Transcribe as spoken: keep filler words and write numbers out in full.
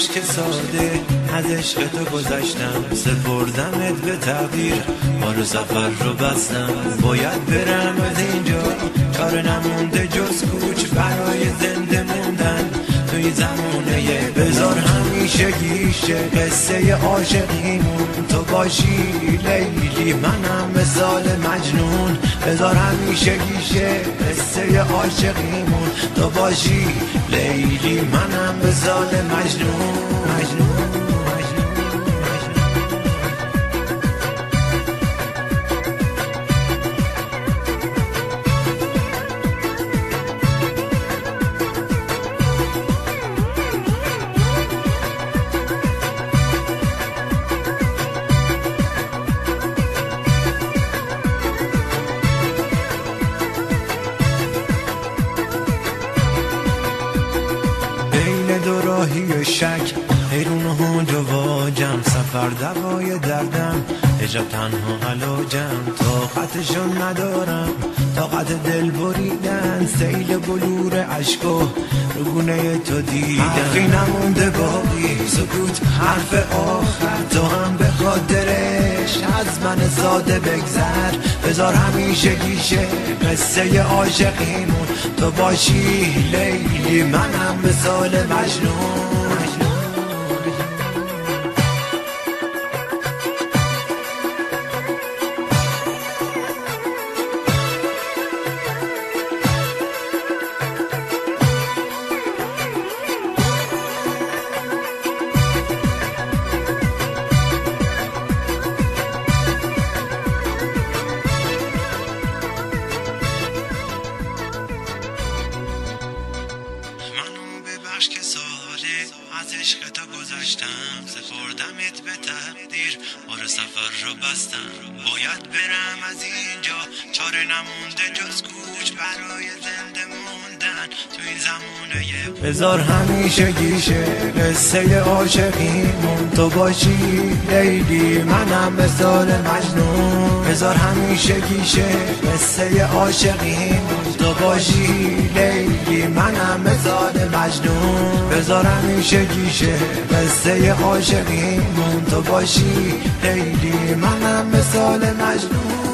اشک ساده از عشق تو گذشتم، سپردمت به تقدیر، ما رو سفر رو بستم. باید برم از اینجا، چاره نمونده جز کوچ برای زنده موندن توی زمونه. بذار همیشه گیشه قصه عاشقیمون تو باشی لیلی، منم مثال مجنون. بذار همیشه گیشه قصه عاشقیمون تو باشی لیلی، منم مثال مجنون مجنون. دو راهی و شک حیرون و هنج و واجم، سفر دوای دردم حجاب تنها علاجم. طاقتشون ندارم طاقت دل بریدن، سیل بلور عشق و رگونه تو دیدن. حرفی نمونده باقی سکوت حرف آخر، تو هم به خاطرش از من ساده بگذر. بذار همیشه گیشه قصه عاشقیمون تو باشی لیلی، منم مثال مجنون. که ساله از عشق تو گذشتم، سپردمت به تقدیر، بار سفر رو بستم. باید برم از اینجا، چاره نمونده جز کوچ برای زنده موندن تو این زمونه. بذار همیشه گیشه قصه عاشقیمون تو باشی لیلی، منم مثال مجنون. بذار همیشه گیشه قصه عاشقیمون تو باشی لیلی، منم مثال مجنون. بذار همیشه گیشه قصه عاشقیمون تو باشی لیلی، منم مثال مجنون.